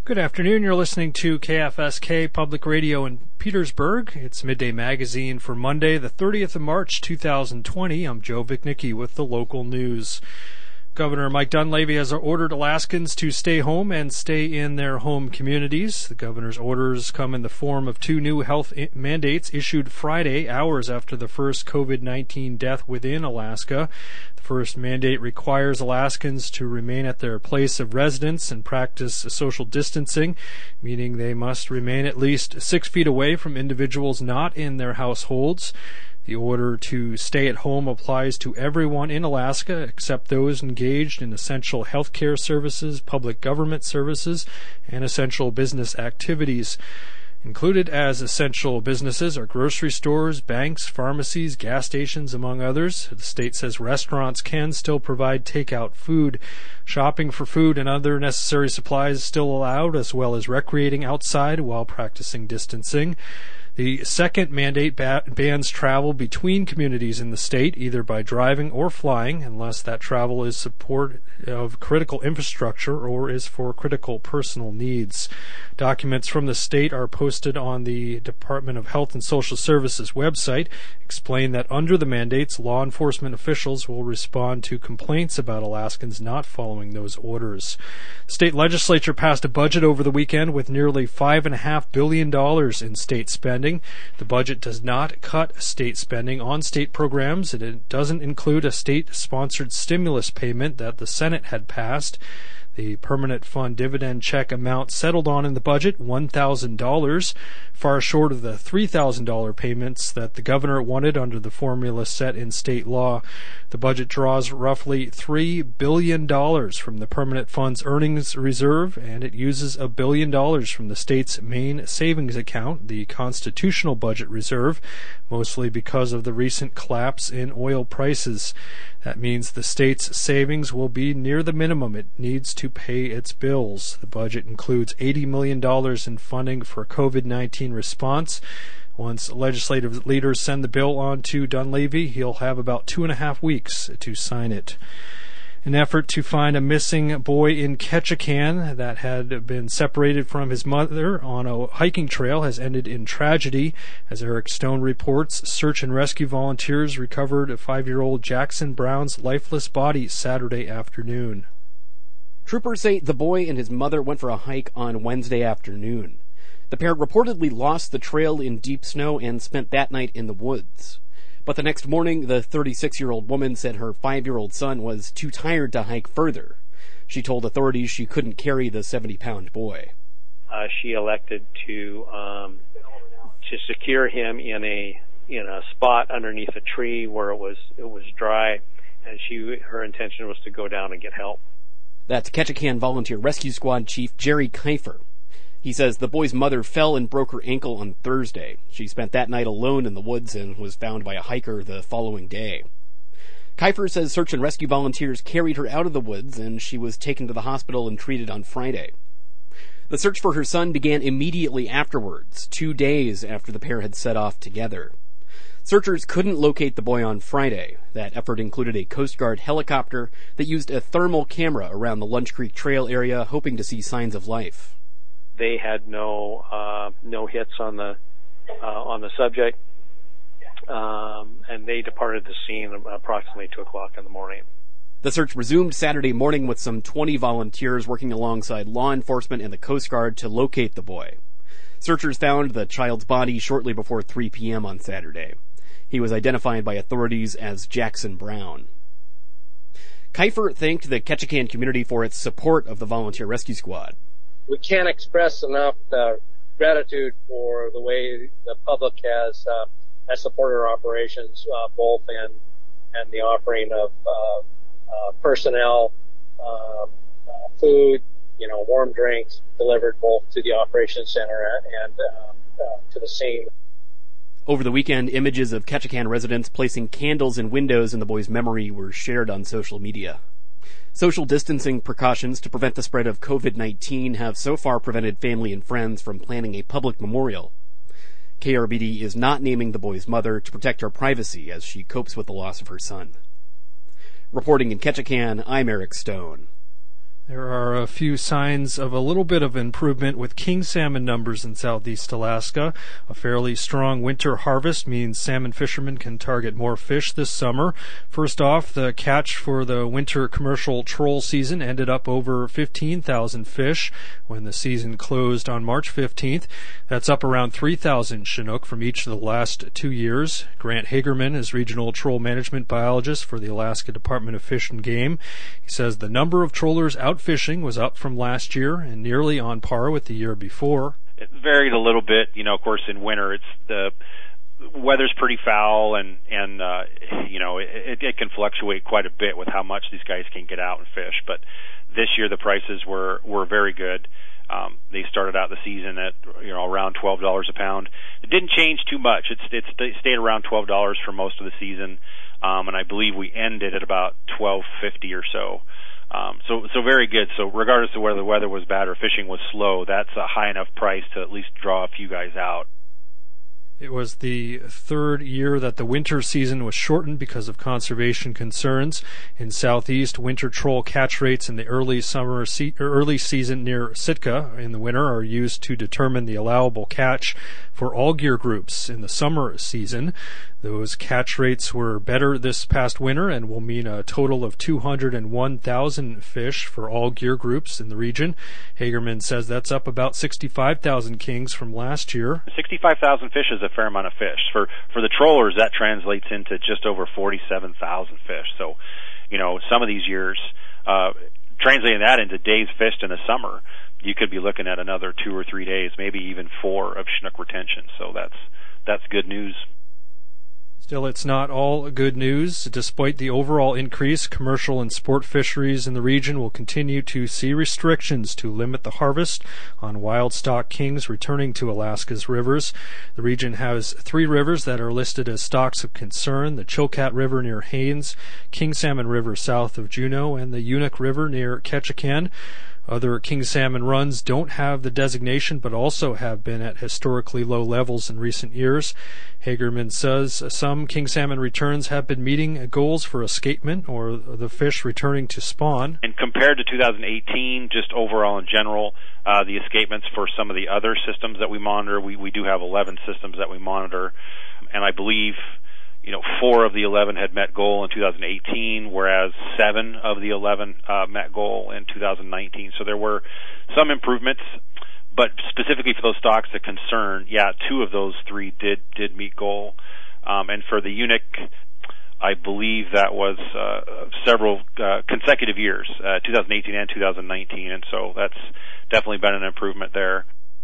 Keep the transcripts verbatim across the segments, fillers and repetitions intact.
Good afternoon. You're listening to K F S K Public Radio in Petersburg. It's Midday Magazine for Monday, the thirtieth of March, two thousand twenty. I'm Joe Vichnicki with the local news. Governor Mike Dunleavy has ordered Alaskans to stay home and stay in their home communities. The governor's orders come in the form of two new health mandates issued Friday, hours after the first COVID nineteen death within Alaska. The first mandate requires Alaskans to remain at their place of residence and practice social distancing, meaning they must remain at least six feet away from individuals not in their households. The order to stay at home applies to everyone in Alaska except those engaged in essential health care services, public government services, and essential business activities. Included as essential businesses are grocery stores, banks, pharmacies, gas stations, among others. The state says restaurants can still provide takeout food. Shopping for food and other necessary supplies is still allowed, as well as recreating outside while practicing distancing. The second mandate ba- bans travel between communities in the state, either by driving or flying, unless that travel is support of critical infrastructure or is for critical personal needs. Documents from the state are posted on the Department of Health and Social Services website, explain that under the mandates, law enforcement officials will respond to complaints about Alaskans not following those orders. The state legislature passed a budget over the weekend with nearly five point five billion dollars in state spending. The budget does not cut state spending on state programs, and it doesn't include a state-sponsored stimulus payment that the Senate had passed. The permanent fund dividend check amount settled on in the budget, one thousand dollars, far short of the three thousand dollars payments that the governor wanted under the formula set in state law. The budget draws roughly three billion dollars from the permanent fund's earnings reserve, and it uses a billion dollars from the state's main savings account, the constitutional budget reserve, mostly because of the recent collapse in oil prices. That means the state's savings will be near the minimum it needs to pay its bills. The budget includes eighty million dollars in funding for COVID nineteen response. Once legislative leaders send the bill on to Dunleavy, he'll have about two and a half weeks to sign it. An effort to find a missing boy in Ketchikan that had been separated from his mother on a hiking trail has ended in tragedy. As Eric Stone reports, search and rescue volunteers recovered five-year-old Jackson Brown's lifeless body Saturday afternoon. Troopers say the boy and his mother went for a hike on Wednesday afternoon. The pair reportedly lost the trail in deep snow and spent that night in the woods. But the next morning, the thirty-six-year-old woman said her five-year-old son was too tired to hike further. She told authorities she couldn't carry the seventy-pound boy. Uh, she elected to um, to secure him in a in a spot underneath a tree where it was it was dry, and she her intention was to go down and get help. That's Ketchikan Volunteer Rescue Squad Chief Jerry Kiefer. He says the boy's mother fell and broke her ankle on Thursday. She spent that night alone in the woods and was found by a hiker the following day. Kiefer says search and rescue volunteers carried her out of the woods and she was taken to the hospital and treated on Friday. The search for her son began immediately afterwards, two days after the pair had set off together. Searchers couldn't locate the boy on Friday. That effort included a Coast Guard helicopter that used a thermal camera around the Lunch Creek Trail area, hoping to see signs of life. They had no uh, no hits on the uh, on the subject, um, and they departed the scene approximately two o'clock in the morning. The search resumed Saturday morning with some twenty volunteers working alongside law enforcement and the Coast Guard to locate the boy. Searchers found the child's body shortly before three p.m. on Saturday. He was identified by authorities as Jackson Brown. Kiefer thanked the Ketchikan community for its support of the Volunteer Rescue Squad. We can't express enough uh, gratitude for the way the public has uh, has supported our operations, uh, both in and the offering of uh, uh, personnel, uh, uh, food, you know, warm drinks delivered both to the operations center and uh, uh, to the scene. Over the weekend, images of Ketchikan residents placing candles in windows in the boy's memory were shared on social media. Social distancing precautions to prevent the spread of COVID nineteen have so far prevented family and friends from planning a public memorial. K R B D is not naming the boy's mother to protect her privacy as she copes with the loss of her son. Reporting in Ketchikan, I'm Eric Stone. There are a few signs of a little bit of improvement with king salmon numbers in southeast Alaska. A fairly strong winter harvest means salmon fishermen can target more fish this summer. First off, the catch for the winter commercial troll season ended up over fifteen thousand fish when the season closed on March fifteenth. That's up around three thousand Chinook from each of the last two years. Grant Hagerman is regional troll management biologist for the Alaska Department of Fish and Game. He says the number of trollers out fishing was up from last year and nearly on par with the year before. It varied a little bit, you know, of course in winter it's the weather's pretty foul and, and uh, you know, it, it can fluctuate quite a bit with how much these guys can get out and fish. But this year the prices were, were very good. Um, they started out the season at, you know, around twelve dollars a pound. It didn't change too much. It's, it's it stayed around twelve dollars for most of the season. Um, and I believe we ended at about twelve fifty or so. Um, so, so very good. So regardless of whether the weather was bad or fishing was slow, that's a high enough price to at least draw a few guys out. It was the third year that the winter season was shortened because of conservation concerns. In southeast, winter troll catch rates in the early summer se- early season near Sitka in the winter are used to determine the allowable catch for all gear groups in the summer season. Those catch rates were better this past winter and will mean a total of two hundred one thousand fish for all gear groups in the region. Hagerman says that's up about sixty-five thousand kings from last year. sixty-five thousand fish is a fair amount of fish. For for the trollers, that translates into just over forty-seven thousand fish. So, you know, some of these years, uh, translating that into days fished in the summer, you could be looking at another two or three days, maybe even four of Chinook retention. So that's that's good news. Still, it's not all good news. Despite the overall increase, commercial and sport fisheries in the region will continue to see restrictions to limit the harvest on wild stock kings returning to Alaska's rivers. The region has three rivers that are listed as stocks of concern: the Chilkat River near Haines, King Salmon River south of Juneau, and the Unik River near Ketchikan. Other king salmon runs don't have the designation but also have been at historically low levels in recent years. Hagerman says some king salmon returns have been meeting goals for escapement or the fish returning to spawn. And compared to two thousand eighteen, just overall in general, uh, the escapements for some of the other systems that we monitor, we, we do have eleven systems that we monitor, and I believe you know, four of the eleven had met goal in two thousand eighteen, whereas seven of the eleven uh, met goal in two thousand nineteen. So there were some improvements, but specifically for those stocks of concern, yeah, two of those three did did meet goal. Um, and for the Unik, I believe that was uh, several uh, consecutive years, uh, two thousand eighteen and two thousand nineteen, and so that's definitely been an improvement there.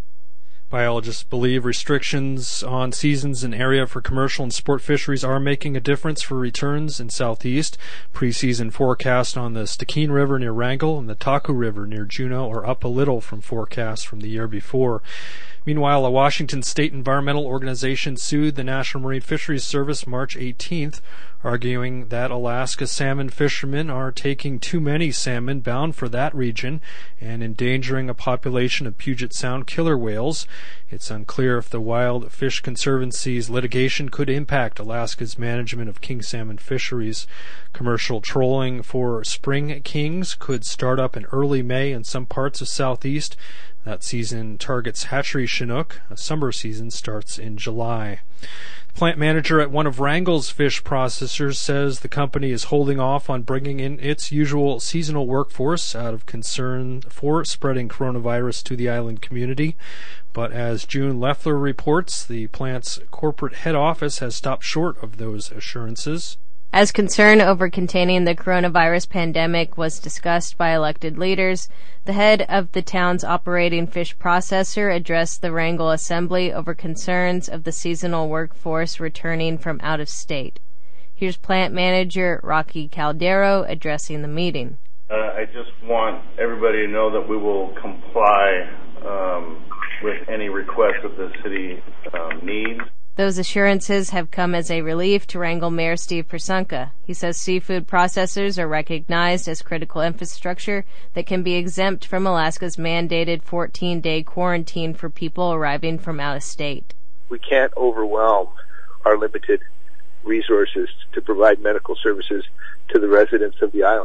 Biologists believe restrictions on seasons and area for commercial and sport fisheries are making a difference for returns in southeast. Preseason forecasts on the Stikine River near Wrangell and the Taku River near Juneau are up a little from forecasts from the year before. Meanwhile, a Washington state environmental organization sued the National Marine Fisheries Service March eighteenth, arguing that Alaska salmon fishermen are taking too many salmon bound for that region and endangering a population of Puget Sound killer whales. It's unclear if the Wild Fish Conservancy's litigation could impact Alaska's management of king salmon fisheries. Commercial trolling for spring kings could start up in early May in some parts of southeast. That season targets hatchery Chinook. A summer season starts in July. Plant manager at one of Wrangell's fish processors says the company is holding off on bringing in its usual seasonal workforce out of concern for spreading coronavirus to the island community. But as June Leffler reports, the plant's corporate head office has stopped short of those assurances. As concern over containing the coronavirus pandemic was discussed by elected leaders, the head of the town's operating fish processor addressed the Wrangell Assembly over concerns of the seasonal workforce returning from out of state. Here's plant manager Rocky Caldero addressing the meeting. Uh, I just want everybody to know that we will comply um, with any request that the city um, needs. Those assurances have come as a relief to Wrangell Mayor Steve Persunka. He says seafood processors are recognized as critical infrastructure that can be exempt from Alaska's mandated fourteen-day quarantine for people arriving from out of state. We can't overwhelm our limited resources to provide medical services to the residents of the island.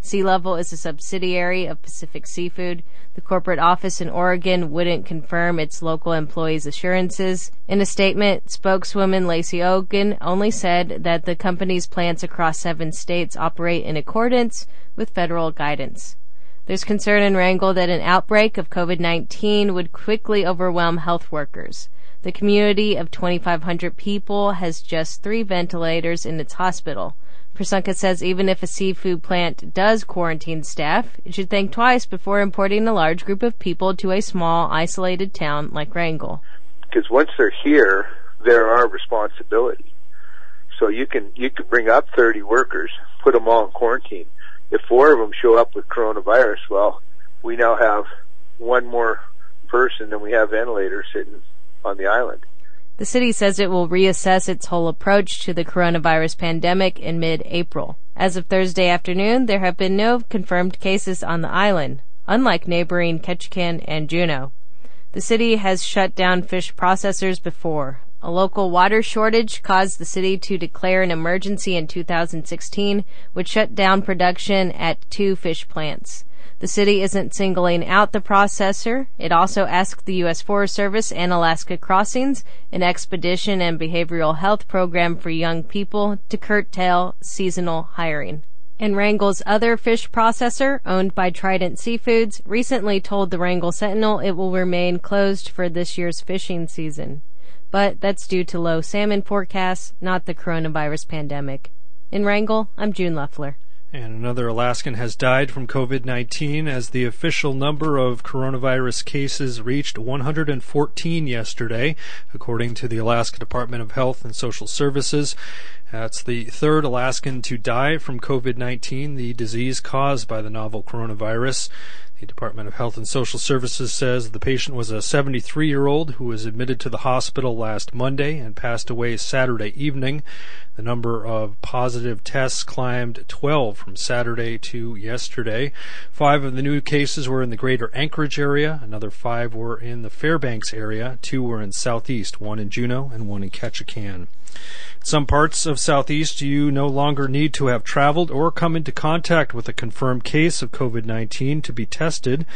Sea Level is a subsidiary of Pacific Seafood. The corporate office in Oregon wouldn't confirm its local employees' assurances. In a statement, spokeswoman Lacey Ogan only said that the company's plants across seven states operate in accordance with federal guidance. There's concern in Wrangell that an outbreak of COVID nineteen would quickly overwhelm health workers. The community of twenty-five hundred people has just three ventilators in its hospital. Prasunka says even if a seafood plant does quarantine staff, it should think twice before importing a large group of people to a small, isolated town like Wrangell. Because once they're here, they're our responsibility. So you can you can bring up thirty workers, put them all in quarantine. If four of them show up with coronavirus, well, we now have one more person than we have ventilators sitting on the island. The city says it will reassess its whole approach to the coronavirus pandemic in mid-April. As of Thursday afternoon, there have been no confirmed cases on the island, unlike neighboring Ketchikan and Juneau. The city has shut down fish processors before. A local water shortage caused the city to declare an emergency in two thousand sixteen, which shut down production at two fish plants. The city isn't singling out the processor. It also asked the U S Forest Service and Alaska Crossings, an expedition and behavioral health program for young people, to curtail seasonal hiring. And Wrangell's other fish processor, owned by Trident Seafoods, recently told the Wrangell Sentinel it will remain closed for this year's fishing season. But that's due to low salmon forecasts, not the coronavirus pandemic. In Wrangell, I'm June Leffler. And another Alaskan has died from COVID nineteen as the official number of coronavirus cases reached one hundred fourteen yesterday, according to the Alaska Department of Health and Social Services. That's the third Alaskan to die from COVID nineteen, the disease caused by the novel coronavirus. The Department of Health and Social Services says the patient was a seventy-three-year-old who was admitted to the hospital last Monday and passed away Saturday evening. The number of positive tests climbed twelve from Saturday to yesterday. Five of the new cases were in the greater Anchorage area. Another five were in the Fairbanks area. Two were in Southeast, one in Juneau and one in Ketchikan. In some parts of Southeast, you no longer need to have traveled or come into contact with a confirmed case of COVID nineteen to be tested.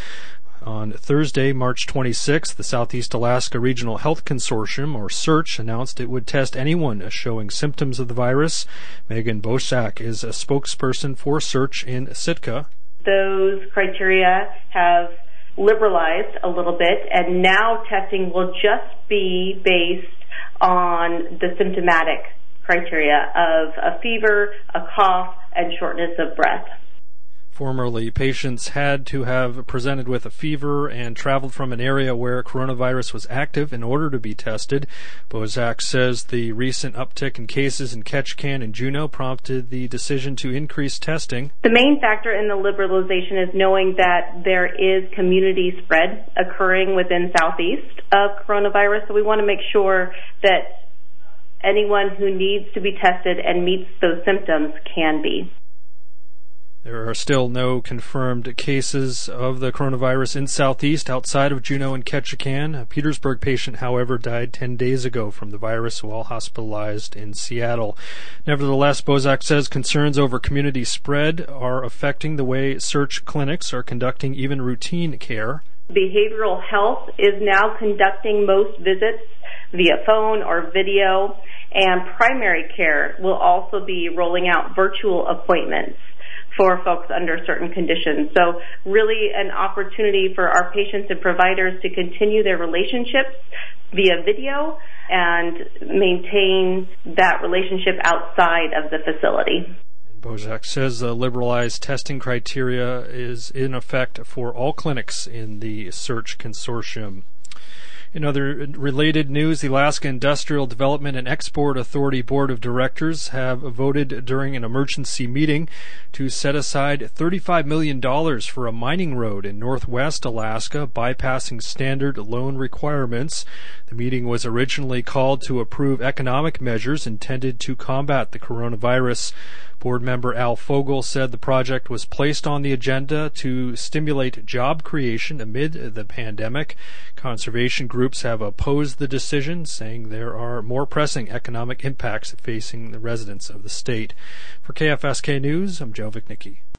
On Thursday, March twenty-sixth, the Southeast Alaska Regional Health Consortium, or SEARCH, announced it would test anyone showing symptoms of the virus. Megan Bosak is a spokesperson for SEARCH in Sitka. Those criteria have liberalized a little bit, and now testing will just be based on the symptomatic criteria of a fever, a cough, and shortness of breath. Formerly, patients had to have presented with a fever and traveled from an area where coronavirus was active in order to be tested. Bozak says the recent uptick in cases in Ketchikan and Juneau prompted the decision to increase testing. The main factor in the liberalization is knowing that there is community spread occurring within Southeast of coronavirus, so we want to make sure that anyone who needs to be tested and meets those symptoms can be. There are still no confirmed cases of the coronavirus in Southeast outside of Juneau and Ketchikan. A Petersburg patient, however, died ten days ago from the virus while hospitalized in Seattle. Nevertheless, Bozak says concerns over community spread are affecting the way SEARCH clinics are conducting even routine care. Behavioral health is now conducting most visits via phone or video, and primary care will also be rolling out virtual appointments for folks under certain conditions. So really an opportunity for our patients and providers to continue their relationships via video and maintain that relationship outside of the facility. Bozak says the liberalized testing criteria is in effect for all clinics in the SEARCH consortium. In other related news, the Alaska Industrial Development and Export Authority Board of Directors have voted during an emergency meeting to set aside thirty-five million dollars for a mining road in northwest Alaska, bypassing standard loan requirements. The meeting was originally called to approve economic measures intended to combat the coronavirus. Board member Al Fogel said the project was placed on the agenda to stimulate job creation amid the pandemic. Conservation groups have opposed the decision, saying there are more pressing economic impacts facing the residents of the state. For K F S K News, I'm Joe Vicnicki.